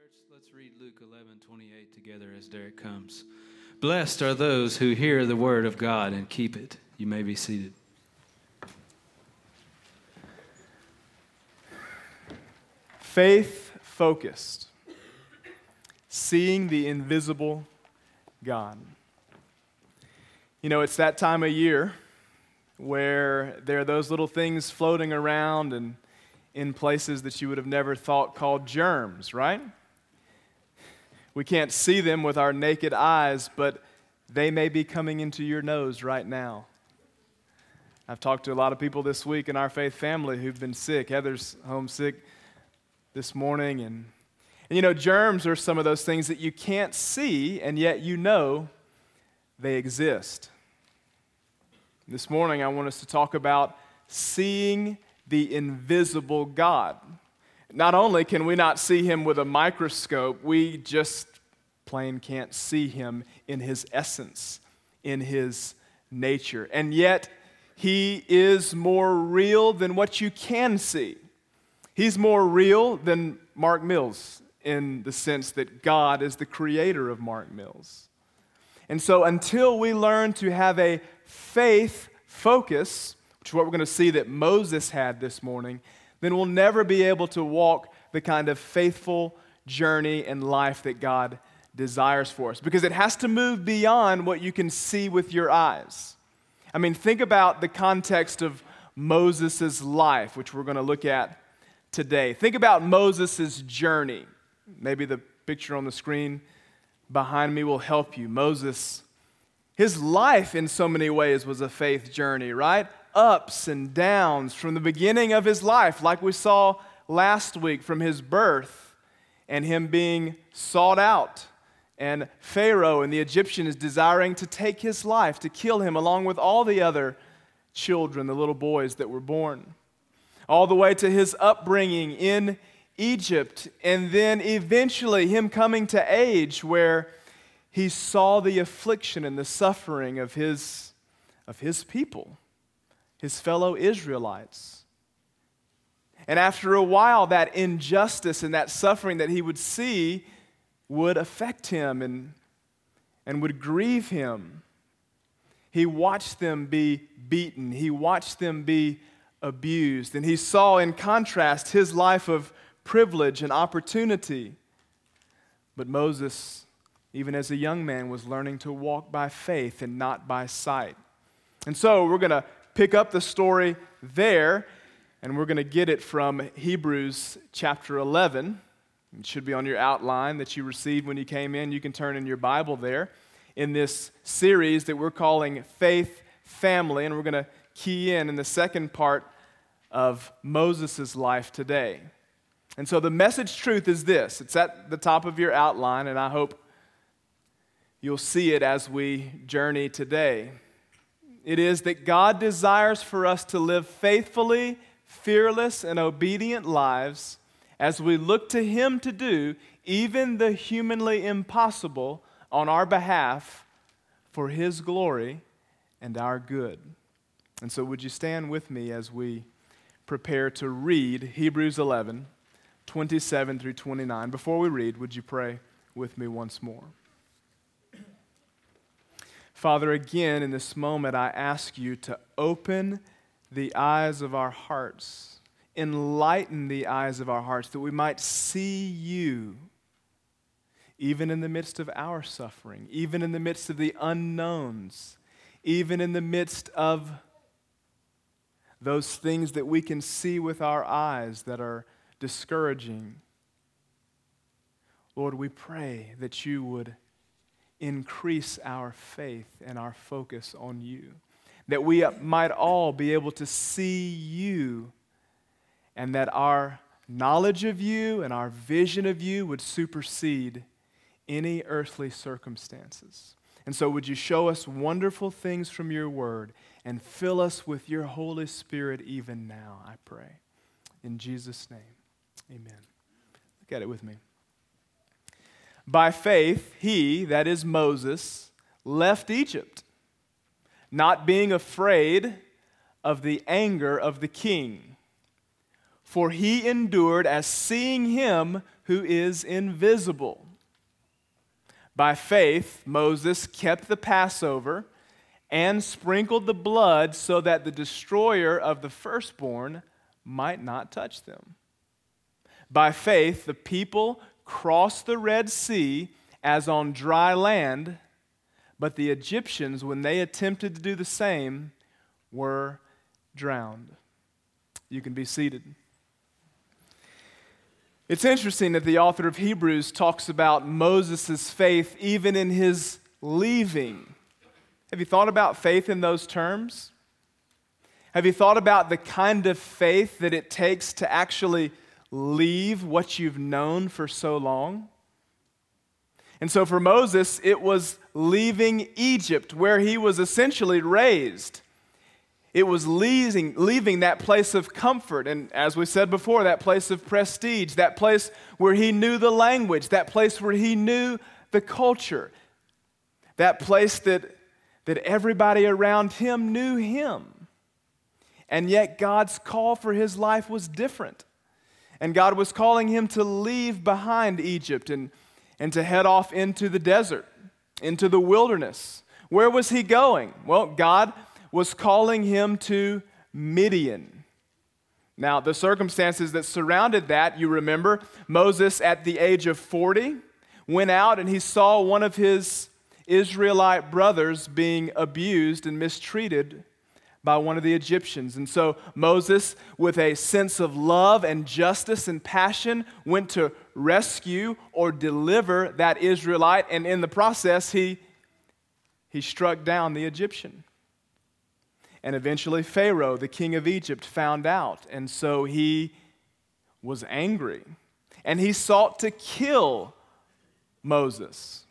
Church, let's read Luke 11:28 together as Derek comes. Blessed are those who hear the word of God and keep it. You may be seated. Faith-focused, seeing the invisible God. You know, it's that time of year where there are those little things floating around and in places that you would have never thought called germs, right? We can't see them with our naked eyes, but they may be coming into your nose right now. I've talked to a lot of people this week in our faith family who've been sick. Heather's homesick this morning. And you know, germs are some of those things that you can't see, and yet you know they exist. This morning, I want us to talk about seeing the invisible God. Not only can we not see him with a microscope, we just plain can't see him in his essence, in his nature. And yet, he is more real than what you can see. He's more real than Mark Mills in the sense that God is the creator of Mark Mills. And so until we learn to have a faith focus, which is what we're going to see that Moses had this morning, then we'll never be able to walk the kind of faithful journey in life that God desires for us. Because it has to move beyond what you can see with your eyes. I mean, think about the context of Moses' life, which we're going to look at today. Think about Moses' journey. Maybe the picture on the screen behind me will help you. Moses, his life in so many ways was a faith journey, right? Ups and downs from the beginning of his life, like we saw last week, from his birth and him being sought out, and Pharaoh and the Egyptians desiring to take his life, to kill him along with all the other children, the little boys that were born, all the way to his upbringing in Egypt, and then eventually him coming to age where he saw the affliction and the suffering of his people, his fellow Israelites. And after a while, that injustice and that suffering that he would see would affect him and would grieve him. He watched them be beaten. He watched them be abused. And he saw, in contrast, his life of privilege and opportunity. But Moses, even as a young man, was learning to walk by faith and not by sight. And so we're going to pick up the story there, and we're going to get it from Hebrews chapter 11. It should be on your outline that you received when you came in. You can turn in your Bible there in this series that we're calling Faith Family, and we're going to key in the second part of Moses' life today. And so the message truth is this. It's at the top of your outline, and I hope you'll see it as we journey today. It is that God desires for us to live faithfully, fearless, and obedient lives as we look to him to do even the humanly impossible on our behalf for his glory and our good. And so would you stand with me as we prepare to read Hebrews 11, 27 through 29. Before we read, would you pray with me once more? Father, again, in this moment, I ask you to open the eyes of our hearts, enlighten the eyes of our hearts, that we might see you, even in the midst of our suffering, even in the midst of the unknowns, even in the midst of those things that we can see with our eyes that are discouraging. Lord, we pray that you would increase our faith and our focus on you, that we might all be able to see you, and that our knowledge of you and our vision of you would supersede any earthly circumstances. And so would you show us wonderful things from your word and fill us with your Holy Spirit even now, I pray. In Jesus' name, amen. Look at it with me. By faith, he, that is Moses, left Egypt, not being afraid of the anger of the king. for he endured as seeing him who is invisible. By faith, Moses kept the Passover and sprinkled the blood so that the destroyer of the firstborn might not touch them. By faith, the people crossed the Red Sea as on dry land, but the Egyptians, when they attempted to do the same, were drowned. You can be seated. It's interesting that the author of Hebrews talks about Moses' faith even in his leaving. Have you thought about faith in those terms? Have you thought about the kind of faith that it takes to actually leave what you've known for so long? And so for Moses, it was leaving Egypt, where he was essentially raised. It was leaving that place of comfort, and as we said before, that place of prestige, that place where he knew the language, that place where he knew the culture, that place that everybody around him knew him. And yet God's call for his life was different. And God was calling him to leave behind Egypt and to head off into the desert, into the wilderness. Where was he going? Well, God was calling him to Midian. Now, the circumstances that surrounded that, you remember, Moses at the age of 40 went out and he saw one of his Israelite brothers being abused and mistreated by one of the Egyptians. And so Moses, with a sense of love and justice and passion, went to rescue or deliver that Israelite, and in the process, he struck down the Egyptian. And eventually Pharaoh, the king of Egypt, found out, and so he was angry, and he sought to kill Moses.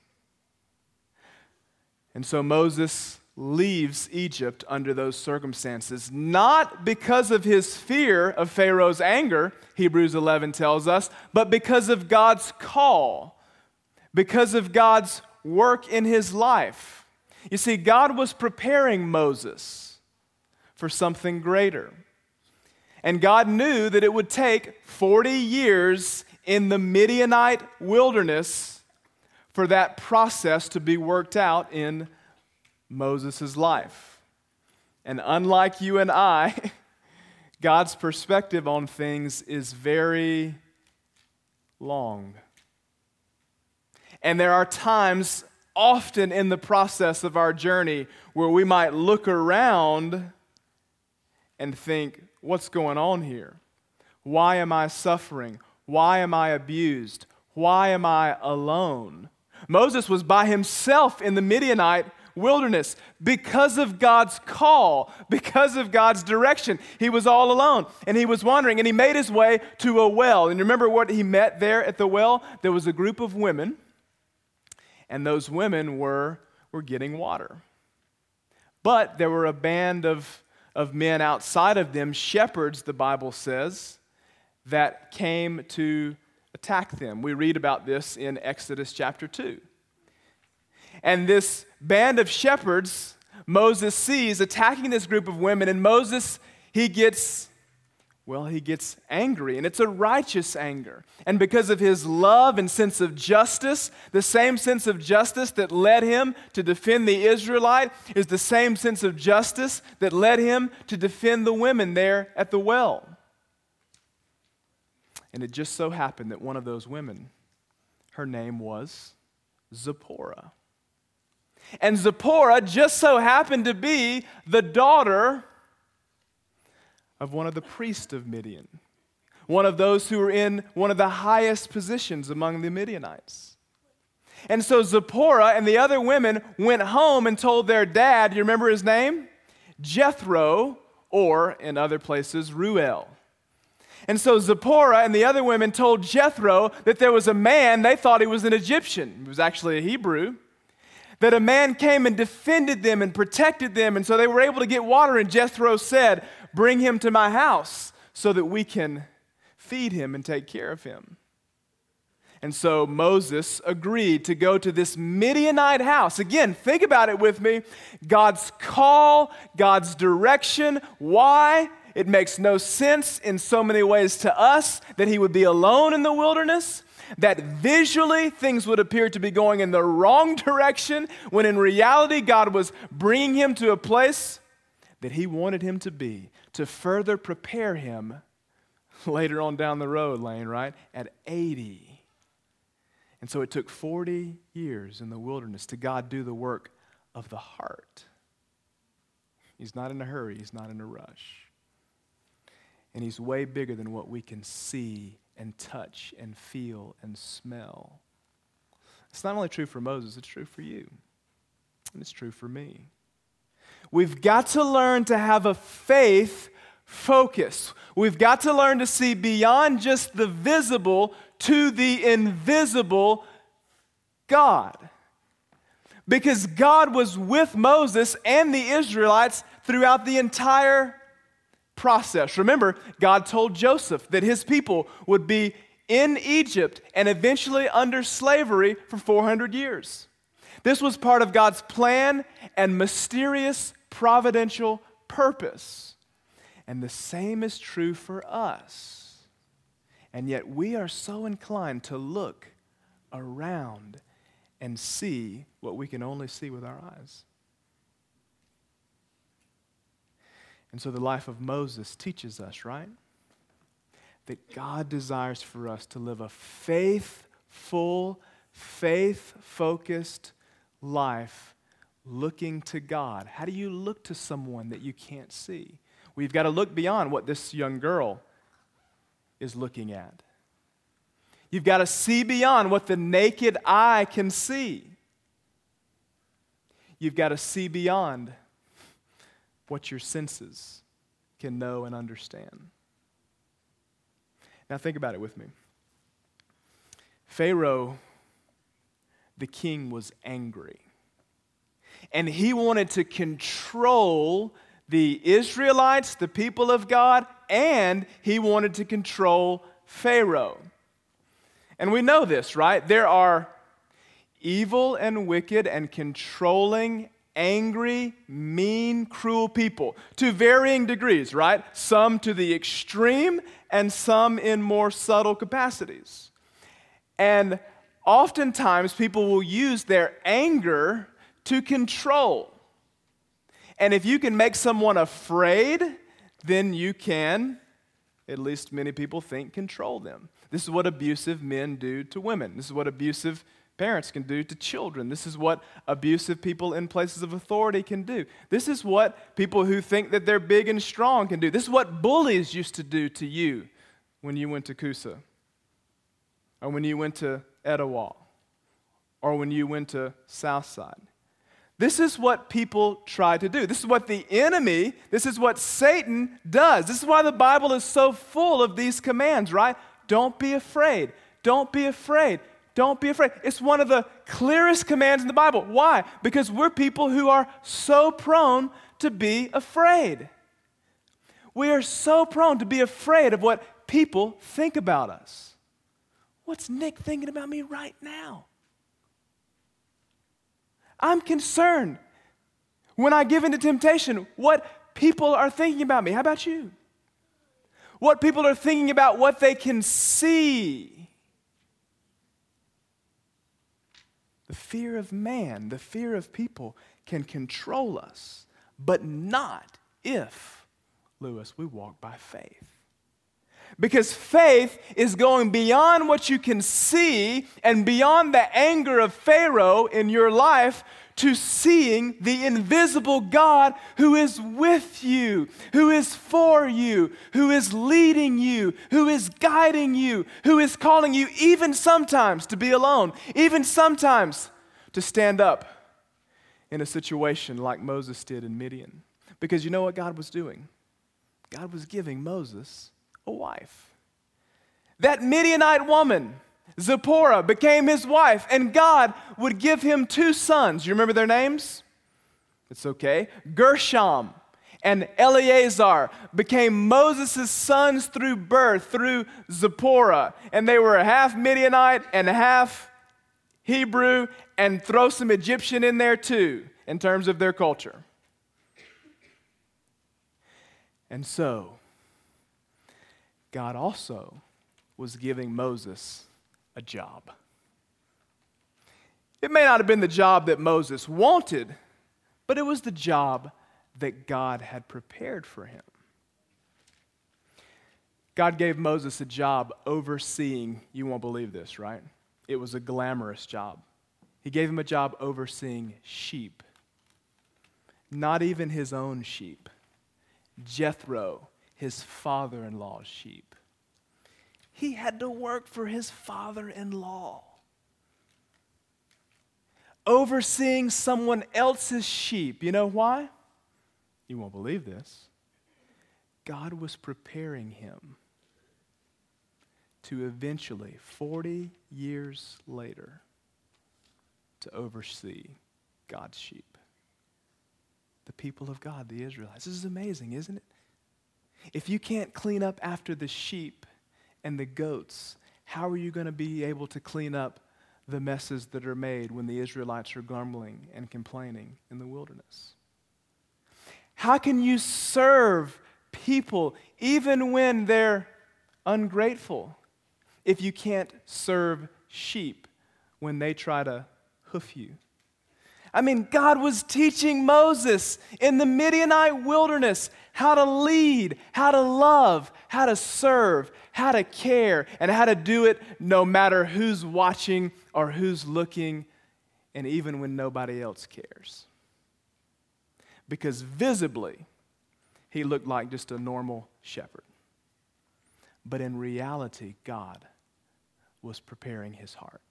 And so Moses leaves Egypt under those circumstances, not because of his fear of Pharaoh's anger, Hebrews 11 tells us, but because of God's call, because of God's work in his life. You see, God was preparing Moses for something greater. And God knew that it would take 40 years in the Midianite wilderness for that process to be worked out in Moses' life. And unlike you and I, God's perspective on things is very long. And there are times, often in the process of our journey, where we might look around and think, what's going on here? Why am I suffering? Why am I abused? Why am I alone? Moses was by himself in the Midianite wilderness because of God's call, because of God's direction. He was all alone, and he was wandering, and he made his way to a well. And remember what he met there at the well? There was a group of women, and those women were getting water. But there were a band of men outside of them, shepherds, the Bible says, that came to attack them. We read about this in Exodus chapter 2. And this band of shepherds, Moses sees attacking this group of women, and Moses, he gets angry, and it's a righteous anger. And because of his love and sense of justice, the same sense of justice that led him to defend the Israelite is the same sense of justice that led him to defend the women there at the well. And it just so happened that one of those women, her name was Zipporah. And Zipporah just so happened to be the daughter of one of the priests of Midian, one of those who were in one of the highest positions among the Midianites. And so Zipporah and the other women went home and told their dad, you remember his name? Jethro, or in other places, Reuel. And so Zipporah and the other women told Jethro that there was a man, they thought he was an Egyptian, he was actually a Hebrew, that a man came and defended them and protected them, and so they were able to get water, and Jethro said, bring him to my house so that we can feed him and take care of him. And so Moses agreed to go to this Midianite house. Again, think about it with me. God's call, God's direction. Why? it makes no sense in so many ways to us that he would be alone in the wilderness, that visually things would appear to be going in the wrong direction, when in reality God was bringing him to a place that he wanted him to be, to further prepare him later on down the road, Lane, right? At 80. And so it took 40 years in the wilderness to God do the work of the heart. He's not in a hurry. He's not in a rush. And he's way bigger than what we can see and touch and feel and smell. It's not only true for Moses, it's true for you. And it's true for me. We've got to learn to have a faith focus. We've got to learn to see beyond just the visible to the invisible God. Because God was with Moses and the Israelites throughout the entire process. Remember, God told Joseph that his people would be in Egypt and eventually under slavery for 400 years. This was part of God's plan and mysterious providential purpose. And the same is true for us. And yet we are so inclined to look around and see what we can only see with our eyes. And so the life of Moses teaches us, right? That God desires for us to live a faithful, faith-focused life looking to God. How do you look to someone that you can't see? Well, you've got to look beyond what this young girl is looking at. You've got to see beyond what the naked eye can see. You've got to see beyond what your senses can know and understand. Now think about it with me. Pharaoh, the king, was angry. And he wanted to control the Israelites, the people of God, and he wanted to control Pharaoh. And we know this, right? There are evil and wicked and controlling, angry, mean, cruel people to varying degrees, right? Some to the extreme and some in more subtle capacities. And oftentimes people will use their anger to control. And if you can make someone afraid, then you can, at least many people think, control them. This is what abusive men do to women. This is what abusive parents can do to children. This is what abusive people in places of authority can do. This is what people who think that they're big and strong can do. This is what bullies used to do to you when you went to Coosa, or when you went to Etowah, or when you went to Southside. This is what people try to do. This is what the enemy, this is what Satan does. This is why the Bible is so full of these commands, right? Don't be afraid. Don't be afraid. Don't be afraid. It's one of the clearest commands in the Bible. Why? Because we're people who are so prone to be afraid. We are so prone to be afraid of what people think about us. What's Nick thinking about me right now? I'm concerned when I give into temptation what people are thinking about me. How about you? What people are thinking about what they can see. The fear of man, the fear of people can control us, but not if, Lewis, we walk by faith. Because faith is going beyond what you can see and beyond the anger of Pharaoh in your life to seeing the invisible God who is with you, who is for you, who is leading you, who is guiding you, who is calling you even sometimes to be alone, even sometimes to stand up in a situation like Moses did in Midian. Because you know what God was doing? God was giving Moses a wife. That Midianite woman, Zipporah, became his wife, and God would give him 2 sons. You remember their names? It's okay. Gershom and Eleazar became Moses' sons through birth, through Zipporah. And they were half Midianite and half Hebrew, and throw some Egyptian in there too, in terms of their culture. And so, God also was giving Moses a job. It may not have been the job that Moses wanted, but it was the job that God had prepared for him. God gave Moses a job overseeing, you won't believe this, right? It was a glamorous job. He gave him a job overseeing sheep. Not even his own sheep. Jethro, his father-in-law's sheep. He had to work for his father-in-law. Overseeing someone else's sheep. You know why? You won't believe this. God was preparing him to eventually, 40 years later, to oversee God's sheep. The people of God, the Israelites. This is amazing, isn't it? If you can't clean up after the sheep and the goats, how are you going to be able to clean up the messes that are made when the Israelites are grumbling and complaining in the wilderness? How can you serve people even when they're ungrateful if you can't serve sheep when they try to hoof you? I mean, God was teaching Moses in the Midianite wilderness how to lead, how to love, how to serve, how to care, and how to do it no matter who's watching or who's looking, and even when nobody else cares. Because visibly, he looked like just a normal shepherd. But in reality, God was preparing his heart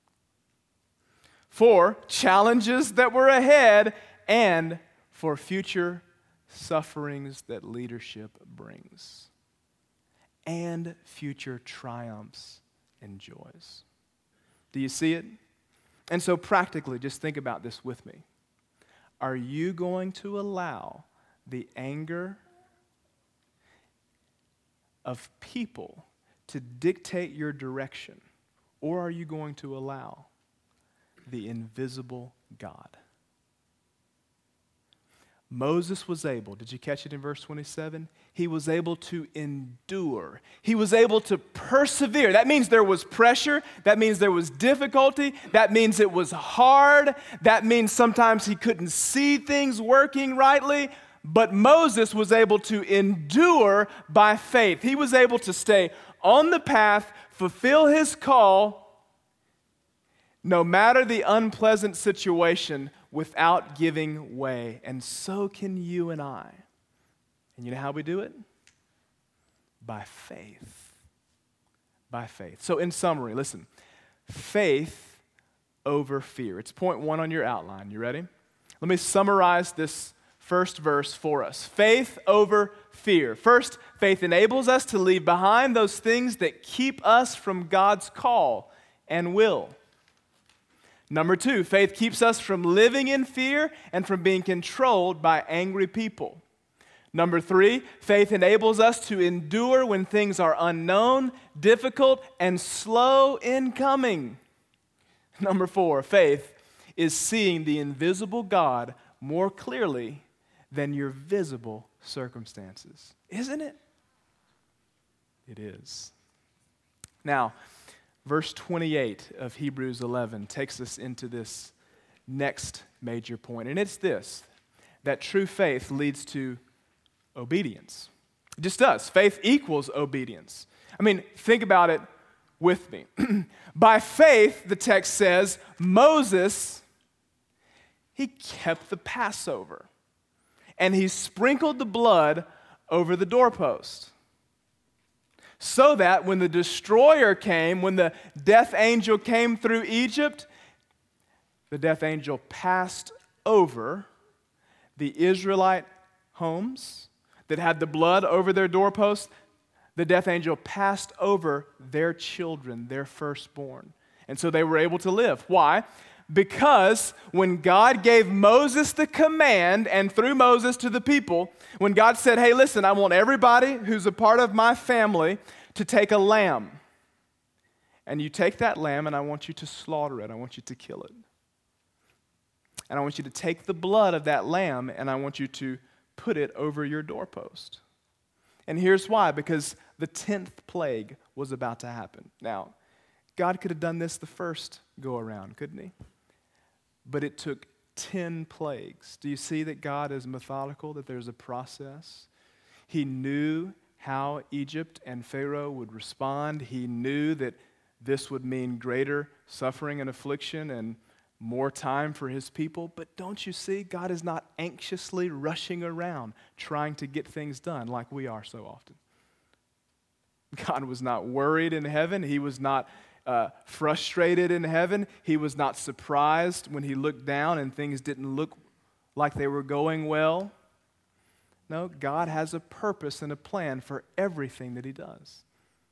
for challenges that were ahead and for future sufferings that leadership brings, and future triumphs and joys. Do you see it? And so practically, just think about this with me. Are you going to allow the anger of people to dictate your direction, or are you going to allow the invisible God? Moses was able, did you catch it in verse 27? He was able to endure. He was able to persevere. That means there was pressure. That means there was difficulty. That means it was hard. That means sometimes he couldn't see things working rightly. But Moses was able to endure by faith. He was able to stay on the path, fulfill his call, no matter the unpleasant situation, without giving way. And so can you and I. And you know how we do it? By faith. By faith. So in summary, listen. Faith over fear. It's point 1 on your outline. You ready? Let me summarize this first verse for us. Faith over fear. First, faith enables us to leave behind those things that keep us from God's call and will. Number 2, faith keeps us from living in fear and from being controlled by angry people. Number 3, faith enables us to endure when things are unknown, difficult, and slow in coming. Number 4, faith is seeing the invisible God more clearly than your visible circumstances. Isn't it? It is. Now, verse 28 of Hebrews 11 takes us into this next major point, and it's this, that true faith leads to obedience. It just does. Faith equals obedience. I mean, think about it with me. By faith, the text says, Moses, he kept the Passover, and he sprinkled the blood over the doorpost, so that when the destroyer came, when the death angel came through Egypt, the death angel passed over the Israelite homes that had the blood over their doorposts. The death angel passed over their children, their firstborn. And so they were able to live. Why? Because when God gave Moses the command, and through Moses to the people, when God said, hey, listen, I want everybody who's a part of my family to take a lamb. And you take that lamb and I want you to slaughter it. I want you to kill it. And I want you to take the blood of that lamb and I want you to put it over your doorpost. And here's why, because the 10th plague was about to happen. Now, God could have done this the first go around, couldn't he? But it took 10 plagues. Do you see that God is methodical, that there's a process? He knew how Egypt and Pharaoh would respond. He knew that this would mean greater suffering and affliction and more time for his people. But don't you see, God is not anxiously rushing around trying to get things done like we are so often. God was not worried in heaven. He was not frustrated in heaven. He was not surprised when he looked down and things didn't look like they were going well. No, God has a purpose and a plan for everything that he does.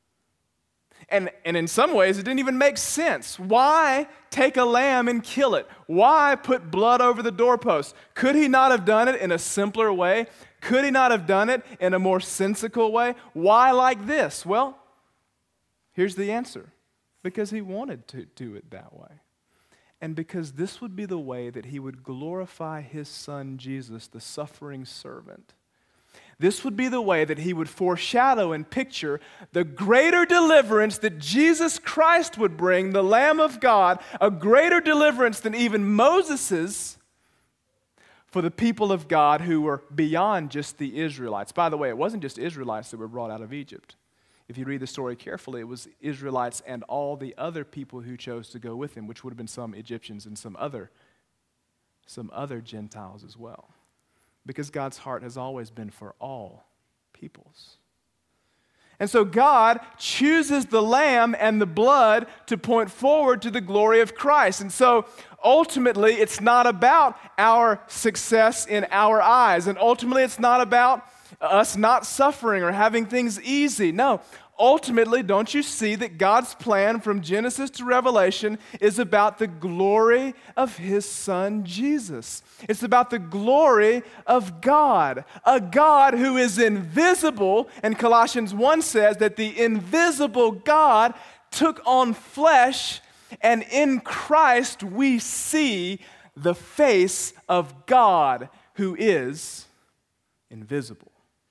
And in some ways, it didn't even make sense. Why take a lamb and kill it? Why put blood over the doorpost? Could he not have done it in a simpler way? Could he not have done it in a more sensical way? Why like this? Well, here's the answer. Because he wanted to do it that way. And because this would be the way that he would glorify his son Jesus, the suffering servant. This would be the way that he would foreshadow and picture the greater deliverance that Jesus Christ would bring, the Lamb of God, a greater deliverance than even Moses's, for the people of God who were beyond just the Israelites. By the way, it wasn't just Israelites that were brought out of Egypt. If you read the story carefully, it was Israelites and all the other people who chose to go with him, which would have been some Egyptians and some other Gentiles as well. Because God's heart has always been for all peoples. And so God chooses the lamb and the blood to point forward to the glory of Christ. And so ultimately, it's not about our success in our eyes. And ultimately, it's not about us not suffering or having things easy. No, ultimately, don't you see that God's plan from Genesis to Revelation is about the glory of his son Jesus? It's about the glory of God, a God who is invisible. And Colossians 1 says that the invisible God took on flesh, and in Christ we see the face of God who is invisible.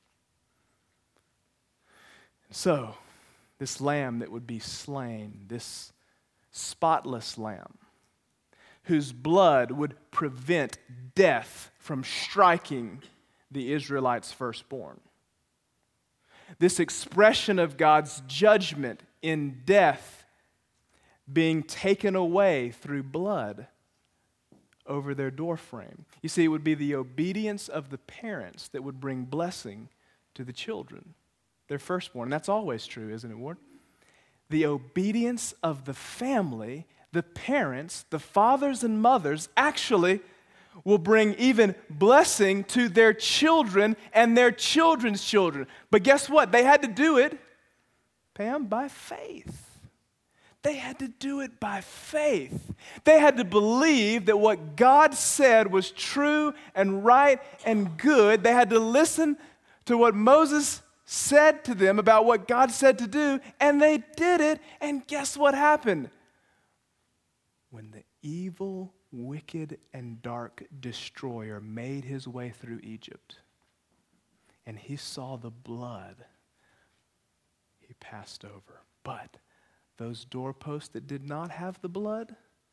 So, this lamb that would be slain, this spotless lamb, whose blood would prevent death from striking the Israelites' firstborn. This expression of God's judgment in death being taken away through blood over their doorframe. You see, it would be the obedience of the parents that would bring blessing to the children. Their firstborn. That's always true, isn't it, Ward? The obedience of the family, the parents, the fathers and mothers, actually will bring even blessing to their children and their children's children. But guess what? They had to do it, Pam, by faith. They had to do it by faith. They had to believe that what God said was true and right and good. They had to listen to what Moses said to them about what God said to do, and they did it, and guess what happened? When the evil, wicked, and dark destroyer made his way through Egypt, and he saw the blood, he passed over. But those doorposts that did not have the blood,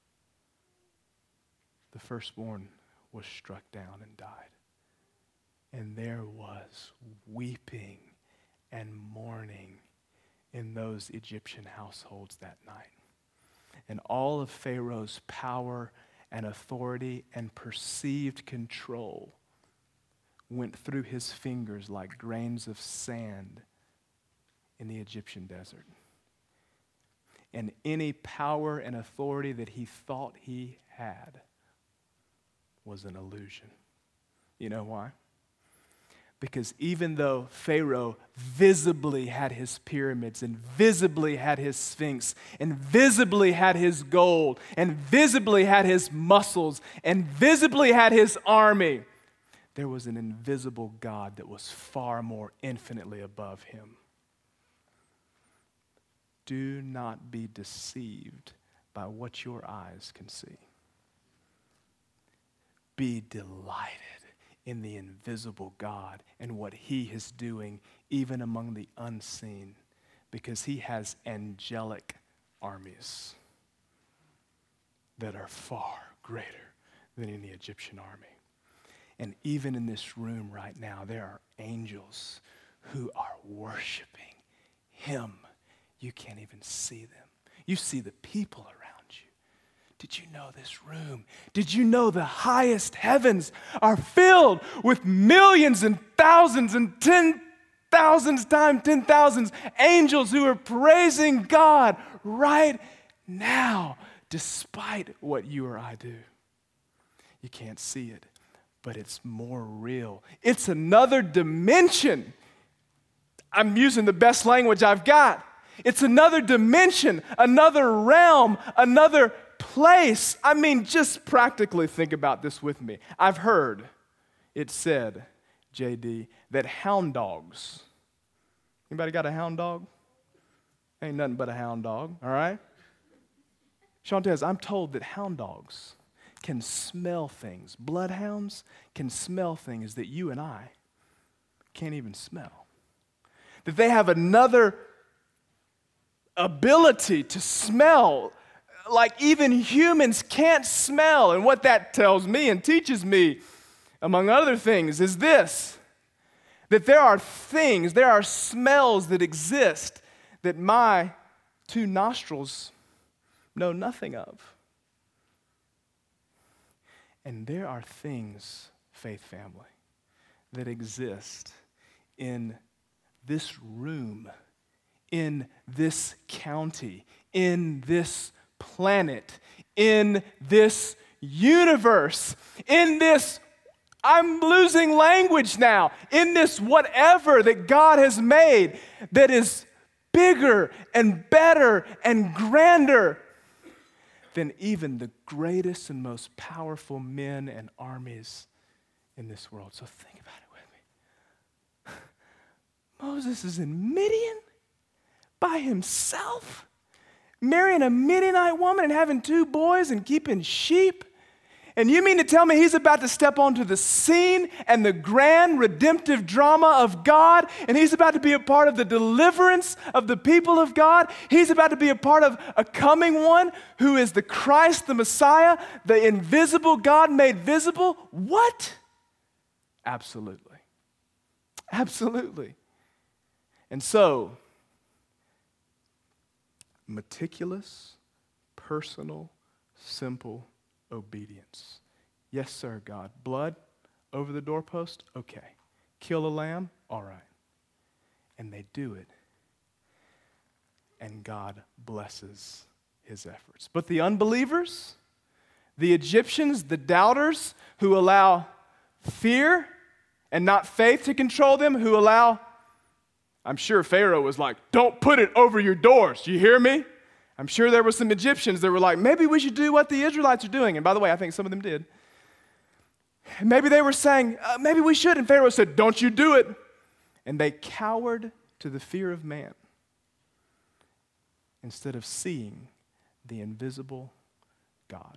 the firstborn was struck down and died. And there was weeping and mourning in those Egyptian households that night. And all of Pharaoh's power and authority and perceived control went through his fingers like grains of sand in the Egyptian desert. And any power and authority that he thought he had was an illusion. You know why? Because even though Pharaoh visibly had his pyramids and visibly had his sphinx and visibly had his gold and visibly had his muscles and visibly had his army, there was an invisible God that was far more infinitely above him. Do not be deceived by what your eyes can see. Be delighted in the invisible God and what he is doing even among the unseen, because he has angelic armies that are far greater than any Egyptian army. And even in this room right now, there are angels who are worshiping him. You can't even see them. You see the people around you. Did you know this room? Did you know the highest heavens are filled with millions and thousands and 10,000s times 10,000s angels who are praising God right now, despite what you or I do? You can't see it, but it's more real. It's another dimension. I'm using the best language I've got. It's another dimension, another realm, another place. I mean, just practically think about this with me. I've heard it said, JD, that hound dogs, anybody got a hound dog? Ain't nothing but a hound dog, all right? Shantez, I'm told that hound dogs can smell things. Bloodhounds can smell things that you and I can't even smell. That they have another ability to smell like even humans can't smell. And what that tells me and teaches me, among other things, is this: that there are things, there are smells that exist that my two nostrils know nothing of. And there are things, faith family, that exist in this room, in this county, in this planet, in this universe, in this, I'm losing language now, in this whatever that God has made that is bigger and better and grander than even the greatest and most powerful men and armies in this world. So think about it with me. Moses is in Midian by himself, marrying a Midianite woman and having 2 boys and keeping sheep. And you mean to tell me he's about to step onto the scene and the grand redemptive drama of God, and he's about to be a part of the deliverance of the people of God? He's about to be a part of a coming one who is the Christ, the Messiah, the invisible God made visible? What? Absolutely. Absolutely. And so, meticulous, personal, simple obedience. Yes, sir, God. Blood over the doorpost? Okay. Kill a lamb? All right. And they do it. And God blesses his efforts. But the unbelievers, the Egyptians, the doubters who allow fear and not faith to control them, who allow, I'm sure Pharaoh was like, don't put it over your doors. You hear me? I'm sure there were some Egyptians that were like, maybe we should do what the Israelites are doing. And by the way, I think some of them did. Maybe they were saying, maybe we should. And Pharaoh said, don't you do it. And they cowered to the fear of man instead of seeing the invisible God.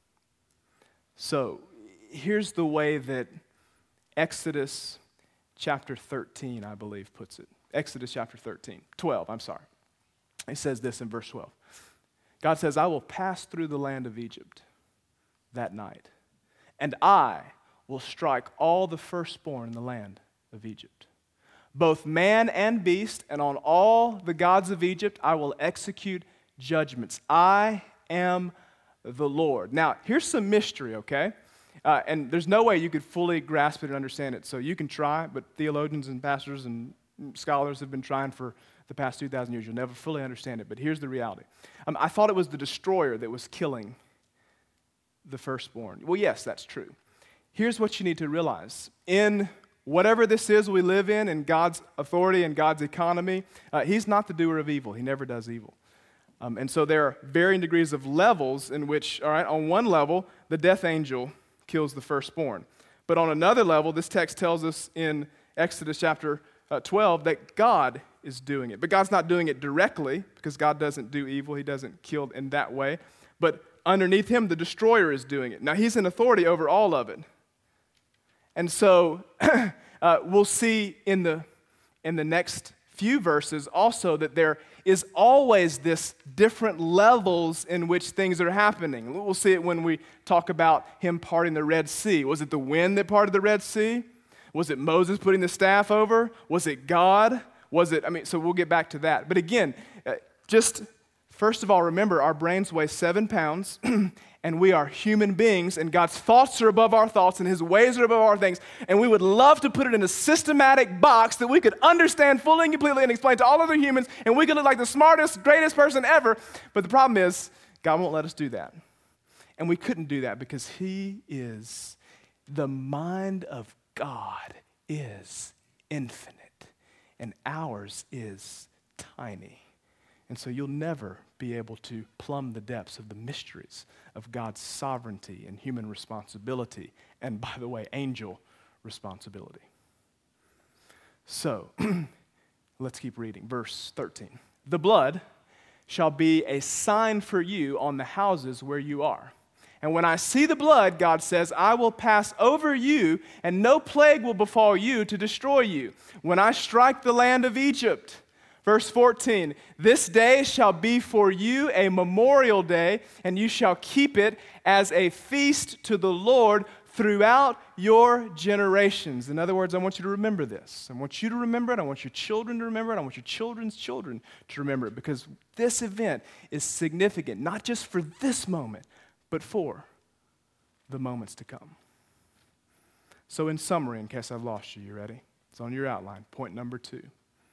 So here's the way that Exodus chapter 13, I believe, puts it. Exodus chapter 12. It says this in verse 12. God says, I will pass through the land of Egypt that night, and I will strike all the firstborn in the land of Egypt, both man and beast, and on all the gods of Egypt I will execute judgments. I am the Lord. Now, here's some mystery, okay? And there's no way you could fully grasp it and understand it, so you can try, but theologians and pastors and scholars have been trying for the past 2,000 years. You'll never fully understand it, but here's the reality. I thought it was the destroyer that was killing the firstborn. Well, yes, that's true. Here's what you need to realize. In whatever this is we live in God's authority and God's economy, he's not the doer of evil. He never does evil. And so there are varying degrees of levels in which, all right, on one level, the death angel kills the firstborn. But on another level, this text tells us in Exodus chapter 12 that God is doing it. But God's not doing it directly because God doesn't do evil. He doesn't kill in that way. But underneath him, the destroyer is doing it. Now, he's in authority over all of it. And so we'll see in the next few verses also that there is always this different levels in which things are happening. We'll see it when we talk about him parting the Red Sea. Was it the wind that parted the Red Sea? Was it Moses putting the staff over? Was it God? So we'll get back to that. But again, just first of all, remember our brains weigh 7 pounds and we are human beings, and God's thoughts are above our thoughts, and his ways are above our things, and we would love to put it in a systematic box that we could understand fully and completely and explain to all other humans, and we could look like the smartest, greatest person ever. But the problem is, God won't let us do that. And we couldn't do that because the mind of God is infinite, and ours is tiny. And so you'll never be able to plumb the depths of the mysteries of God's sovereignty and human responsibility, and by the way, angel responsibility. So, let's keep reading. Verse 13. The blood shall be a sign for you on the houses where you are. And when I see the blood, God says, I will pass over you, and no plague will befall you to destroy you. When I strike the land of Egypt. Verse 14, this day shall be for you a memorial day, and you shall keep it as a feast to the Lord throughout your generations. In other words, I want you to remember this. I want you to remember it. I want your children to remember it. I want your children's children to remember it, because this event is significant, not just for this moment, but for the moments to come. So in summary, in case I've lost you, you ready? It's on your outline. Point number 2.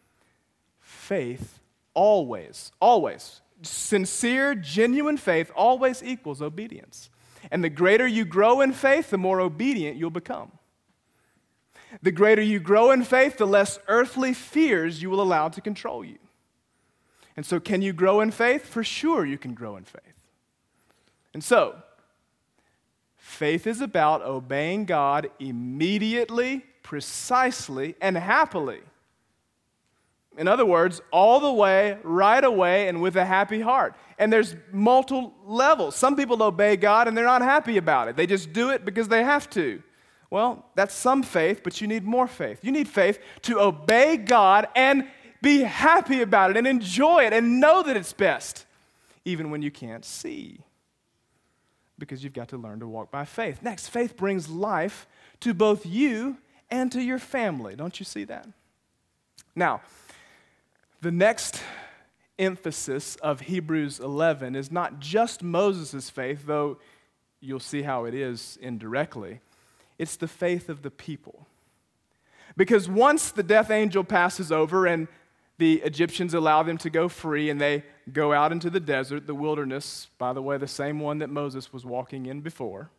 Faith always, sincere, genuine faith always equals obedience. And the greater you grow in faith, the more obedient you'll become. The greater you grow in faith, the less earthly fears you will allow to control you. And so can you grow in faith? For sure you can grow in faith. And so, faith is about obeying God immediately, precisely, and happily. In other words, all the way, right away, and with a happy heart. And there's multiple levels. Some people obey God and they're not happy about it. They just do it because they have to. Well, that's some faith, but you need more faith. You need faith to obey God and be happy about it and enjoy it and know that it's best, even when you can't see. Because you've got to learn to walk by faith. Next, faith brings life to both you and to your family. Don't you see that? Now, the next emphasis of Hebrews 11 is not just Moses' faith, though you'll see how it is indirectly. It's the faith of the people. Because once the death angel passes over and the Egyptians allow them to go free and they go out into the desert, the wilderness, by the way, the same one that Moses was walking in before,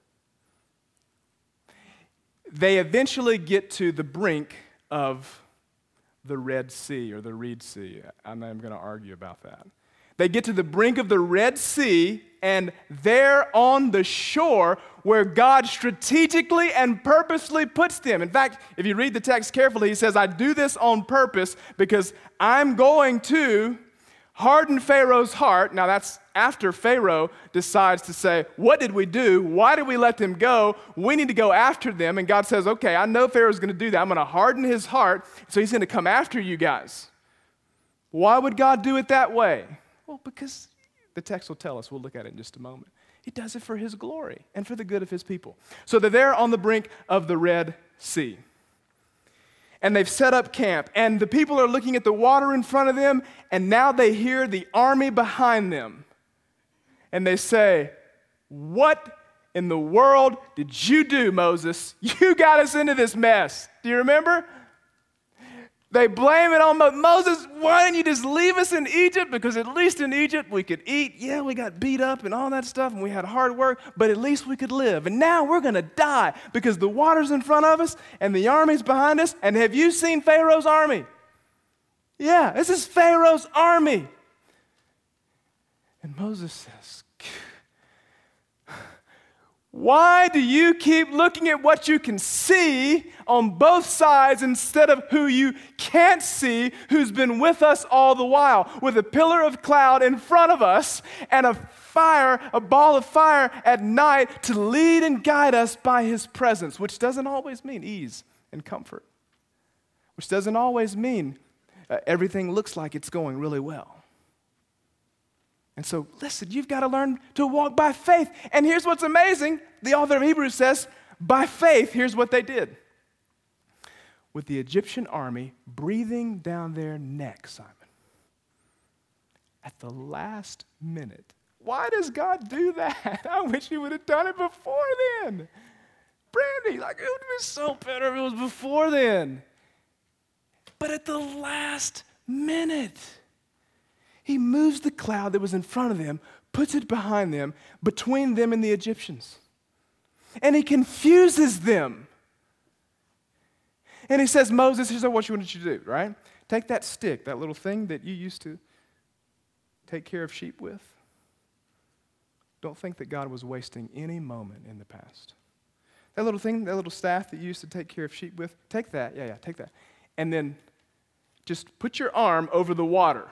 they eventually get to the brink of the Red Sea or the Reed Sea. I'm not even going to argue about that. They get to the brink of the Red Sea, and there on the shore where God strategically and purposely puts them. In fact, if you read the text carefully, he says, I do this on purpose because I'm going to harden Pharaoh's heart. Now that's after Pharaoh decides to say, what did we do? Why did we let them go? We need to go after them. And God says, okay, I know Pharaoh's going to do that. I'm going to harden his heart, so he's going to come after you guys. Why would God do it that way? Well, because the text will tell us. We'll look at it in just a moment. He does it for his glory and for the good of his people. So they're there on the brink of the Red Sea. And they've set up camp, and the people are looking at the water in front of them, and now they hear the army behind them. And they say, what in the world did you do, Moses? You got us into this mess. Do you remember? They blame it on Moses. Why didn't you just leave us in Egypt? Because at least in Egypt we could eat. Yeah, we got beat up and all that stuff, and we had hard work, but at least we could live. And now we're going to die because the water's in front of us and the army's behind us. And have you seen Pharaoh's army? Yeah, this is Pharaoh's army. And Moses says, why do you keep looking at what you can see on both sides instead of who you can't see, who's been with us all the while, with a pillar of cloud in front of us and a fire, a ball of fire at night to lead and guide us by his presence, which doesn't always mean ease and comfort, which doesn't always mean everything looks like it's going really well. And so, listen, you've got to learn to walk by faith. And here's what's amazing. The author of Hebrews says, by faith, here's what they did. With the Egyptian army breathing down their neck, Simon, at the last minute. Why does God do that? I wish he would have done it before then. Brandy, like, it would have been so better if it was before then. But at the last minute, he moves the cloud that was in front of them, puts it behind them, between them and the Egyptians. And he confuses them. And he says, Moses, here's what you want you to do, right? Take that stick, that little thing that you used to take care of sheep with. Don't think that God was wasting any moment in the past. That little thing, that little staff that you used to take care of sheep with, take that. Yeah, take that. And then just put your arm over the water.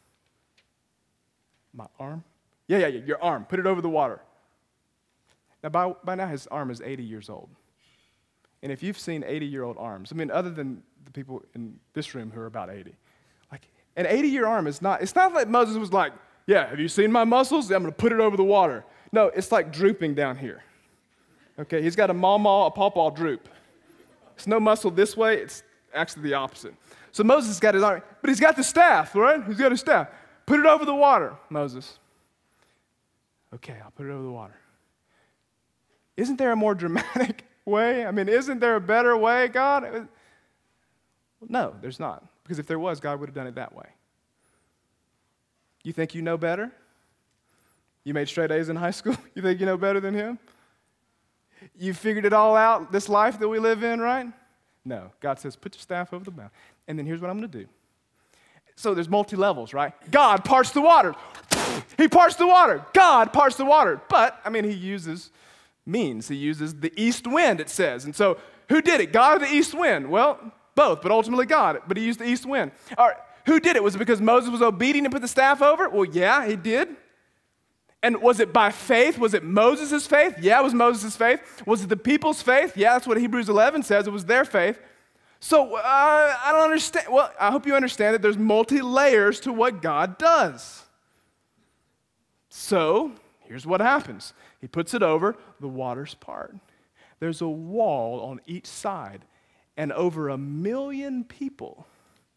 My arm? Yeah, your arm. Put it over the water. Now, by now, his arm is 80 years old. And if you've seen 80-year-old arms, I mean, other than the people in this room who are about 80, like an 80-year arm is not, it's not like Moses was like, yeah, have you seen my muscles? I'm going to put it over the water. No, it's like drooping down here. Okay, he's got a a pawpaw droop. It's no muscle this way, it's actually the opposite. So Moses has got his arm, but he's got the staff, right? He's got his staff. Put it over the water, Moses. Okay, I'll put it over the water. Isn't there a more dramatic way? I mean, isn't there a better way, God? No, there's not. Because if there was, God would have done it that way. You think you know better? You made straight A's in high school? You think you know better than him? You figured it all out, this life that we live in, right? No. God says, put your staff over the mouth. And then here's what I'm going to do. So there's multi-levels, right? God parts the water. He parts the water. God parts the water. But, I mean, he uses means. He uses the east wind, it says. And so who did it? God or the east wind? Well, both, but ultimately God. But he used the east wind. All right, who did it? Was it because Moses was obedient and put the staff over it? Well, yeah, he did. And was it by faith? Was it Moses' faith? Yeah, it was Moses' faith. Was it the people's faith? Yeah, that's what Hebrews 11 says. It was their faith. So I don't understand. Well, I hope you understand that there's multi-layers to what God does. So here's what happens. He puts it over, the waters part. There's a wall on each side, and over 1 million people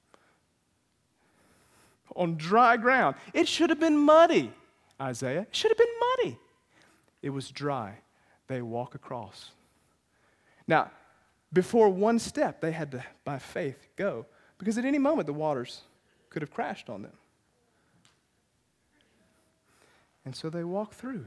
on dry ground. It should have been muddy, Isaiah. It should have been muddy. It was dry. They walk across. Now, before one step, they had to, by faith, go, because at any moment the waters could have crashed on them. And so they walk through.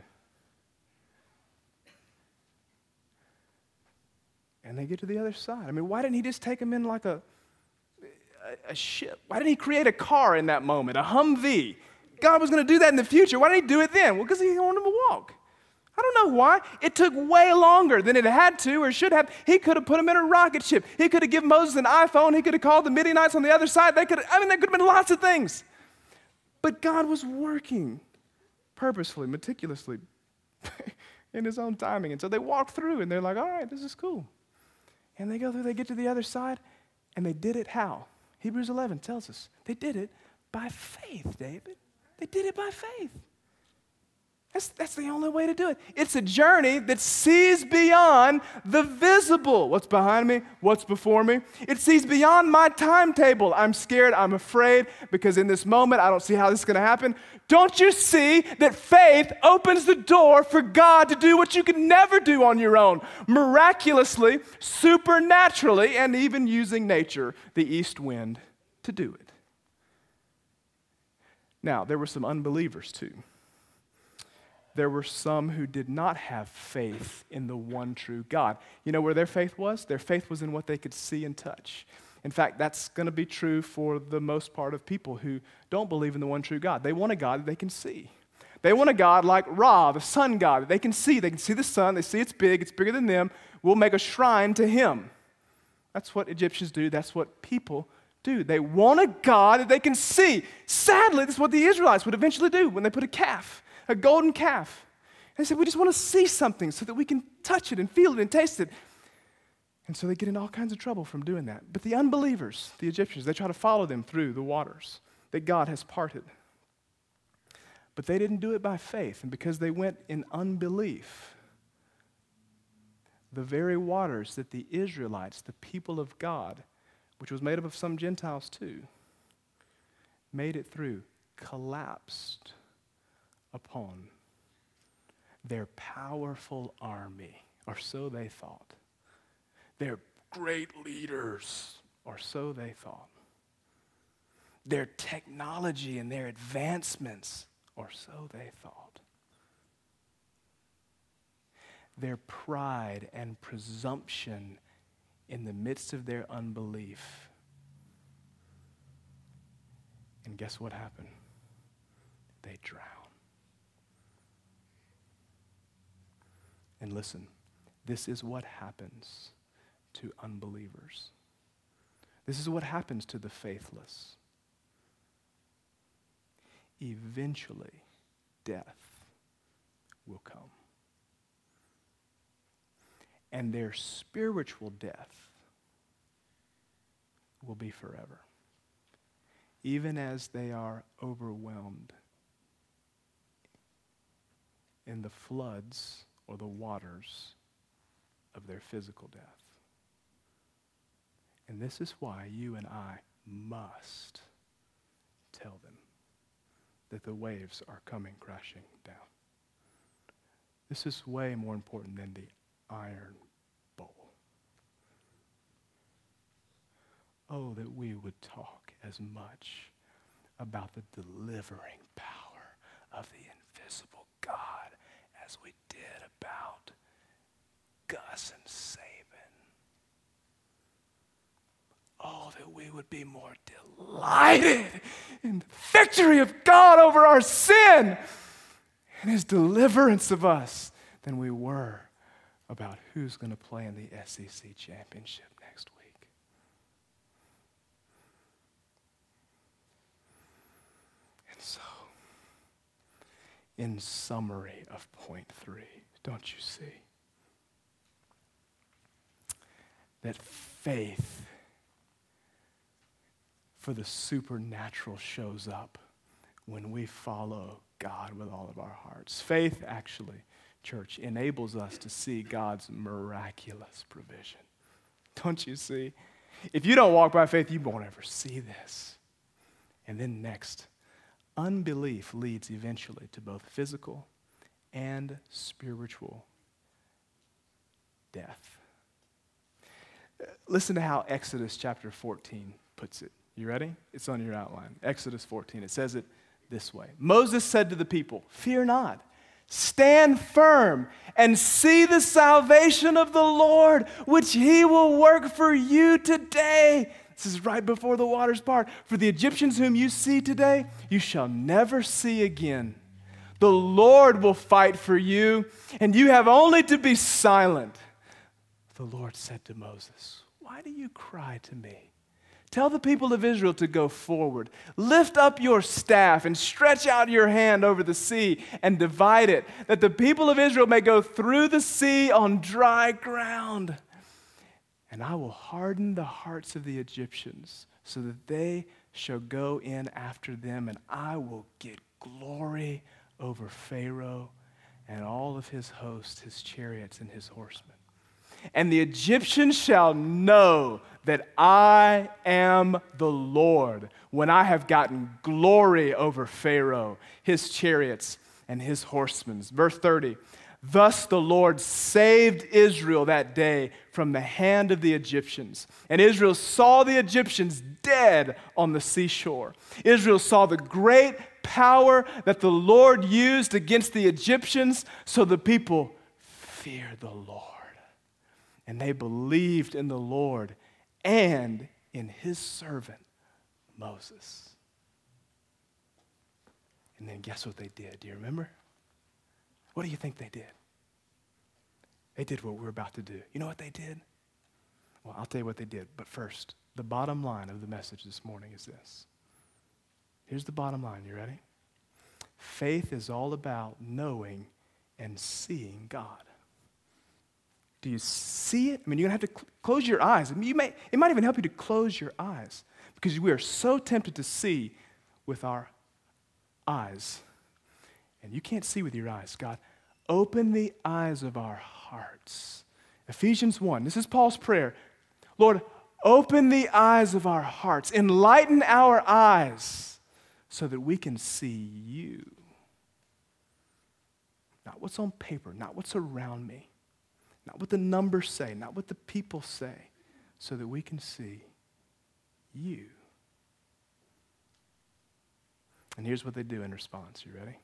And they get to the other side. I mean, why didn't he just take them in like a ship? Why didn't he create a car in that moment, a Humvee? God was going to do that in the future. Why didn't he do it then? Well, because he wanted them to walk. I don't know why. It took way longer than it had to or should have. He could have put them in a rocket ship. He could have given Moses an iPhone. He could have called the Midianites on the other side. There could have been lots of things. But God was working purposefully, meticulously, in his own timing. And so they walk through, and they're like, all right, this is cool. And they go through, they get to the other side, and they did it how? Hebrews 11 tells us they did it by faith, David. They did it by faith. That's the only way to do it. It's a journey that sees beyond the visible. What's behind me? What's before me? It sees beyond my timetable. I'm scared. I'm afraid because in this moment, I don't see how this is going to happen. Don't you see that faith opens the door for God to do what you could never do on your own? Miraculously, supernaturally, and even using nature, the east wind, to do it. Now, there were some unbelievers too. There were some who did not have faith in the one true God. You know where their faith was? Their faith was in what they could see and touch. In fact, that's going to be true for the most part of people who don't believe in the one true God. They want a God that they can see. They want a God like Ra, the sun god, that they can see. They can see the sun. They see it's bigger than them. We'll make a shrine to him. That's what Egyptians do. That's what people do. They want a God that they can see. Sadly, this is what the Israelites would eventually do when they put a calf a golden calf. And they said, we just want to see something so that we can touch it and feel it and taste it. And so they get in all kinds of trouble from doing that. But the unbelievers, the Egyptians, they try to follow them through the waters that God has parted. But they didn't do it by faith. And because they went in unbelief, the very waters that the Israelites, the people of God, which was made up of some Gentiles too, made it through, collapsed upon their powerful army, or so they thought. Their great leaders, or so they thought. Their technology and their advancements, or so they thought. Their pride and presumption in the midst of their unbelief. And guess what happened? They drowned. And listen, this is what happens to unbelievers. This is what happens to the faithless. Eventually, death will come. And their spiritual death will be forever, even as they are overwhelmed in the floods or the waters of their physical death. And this is why you and I must tell them that the waves are coming crashing down. This is way more important than the iron bowl. Oh, that we would talk as much about the delivering power of the invisible God as we did about Gus and Saban. Oh, that we would be more delighted in the victory of God over our sin and his deliverance of us than we were about who's going to play in the SEC championship next week. And so, in summary of point 3, don't you see that faith for the supernatural shows up when we follow God with all of our hearts? Faith, actually, church, enables us to see God's miraculous provision. Don't you see? If you don't walk by faith, you won't ever see this. And then next, unbelief leads eventually to both physical and spiritual death. Listen to how Exodus chapter 14 puts it. You ready? It's on your outline. Exodus 14. It says it this way. Moses said to the people, "Fear not. Stand firm and see the salvation of the Lord, which he will work for you today." This is right before the waters part. "For the Egyptians whom you see today, you shall never see again. The Lord will fight for you, and you have only to be silent." The Lord said to Moses, "Why do you cry to me? Tell the people of Israel to go forward. Lift up your staff and stretch out your hand over the sea and divide it, that the people of Israel may go through the sea on dry ground. And I will harden the hearts of the Egyptians so that they shall go in after them, and I will get glory over Pharaoh and all of his hosts, his chariots, and his horsemen. And the Egyptians shall know that I am the Lord when I have gotten glory over Pharaoh, his chariots, and his horsemen." Verse 30, "Thus the Lord saved Israel that day from the hand of the Egyptians. And Israel saw the Egyptians dead on the seashore. Israel saw the great power that the Lord used against the Egyptians, so the people feared the Lord. And they believed in the Lord and in his servant Moses." And then guess what they did? Do you remember? What do you think they did? They did what we're about to do. You know what they did? Well, I'll tell you what they did. But first, the bottom line of the message this morning is this. Here's the bottom line. You ready? Faith is all about knowing and seeing God. Do you see it? I mean, you're going to have to close your eyes. I mean, it might even help you to close your eyes because we are so tempted to see with our eyes. And you can't see with your eyes. God, open the eyes of our hearts. Ephesians 1, this is Paul's prayer. Lord, open the eyes of our hearts. Enlighten our eyes so that we can see you. Not what's on paper, not what's around me, not what the numbers say, not what the people say, so that we can see you. And here's what they do in response. You ready?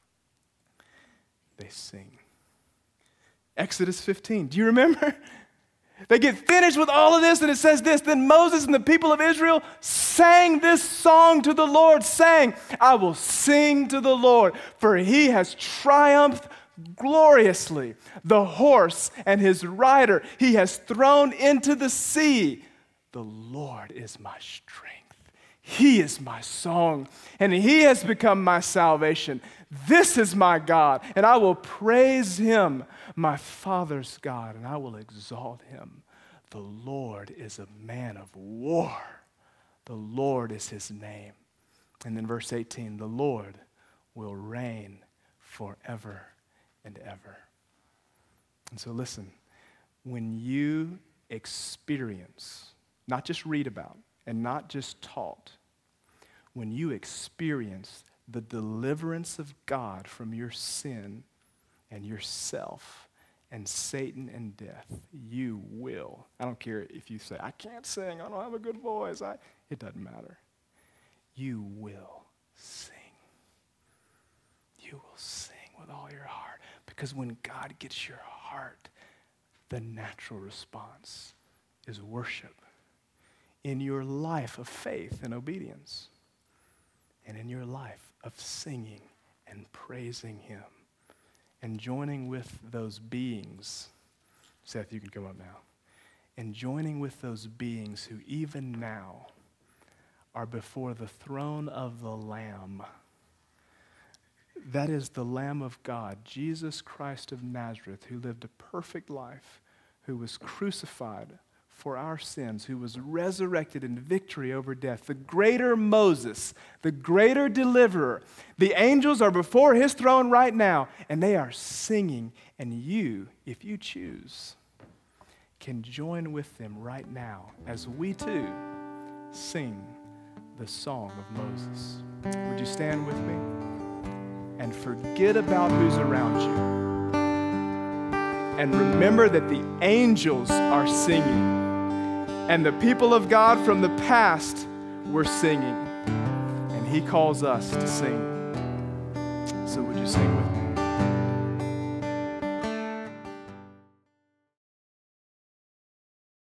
They sing. Exodus 15. Do you remember? They get finished with all of this, and it says this: then Moses and the people of Israel sang this song to the Lord, saying, I will sing to the Lord, for he has triumphed gloriously. The horse and his rider he has thrown into the sea. The Lord is my strength. He is my song, and he has become my salvation. This is my God, and I will praise him, my Father's God, and I will exalt him. The Lord is a man of war. The Lord is his name. And then verse 18, the Lord will reign forever and ever. And so listen, when you experience, not just read about and not just taught, when you experience the deliverance of God from your sin and yourself and Satan and death, you will. I don't care if you say, I can't sing, I don't have a good voice. It doesn't matter. You will sing. You will sing with all your heart. Because when God gets your heart, the natural response is worship in your life of faith and obedience, and in your life of singing and praising him and joining with those beings. Seth, you can come up now. And joining with those beings who even now are before the throne of the Lamb. That is the Lamb of God, Jesus Christ of Nazareth, who lived a perfect life, who was crucified for our sins, who was resurrected in victory over death, the greater Moses, the greater deliverer. The angels are before his throne right now, and they are singing, and you, if you choose, can join with them right now as we too sing the song of Moses. Would you stand with me? And forget about who's around you. And remember that the angels are singing. And the people of God from the past were singing. And he calls us to sing. So would you sing with me?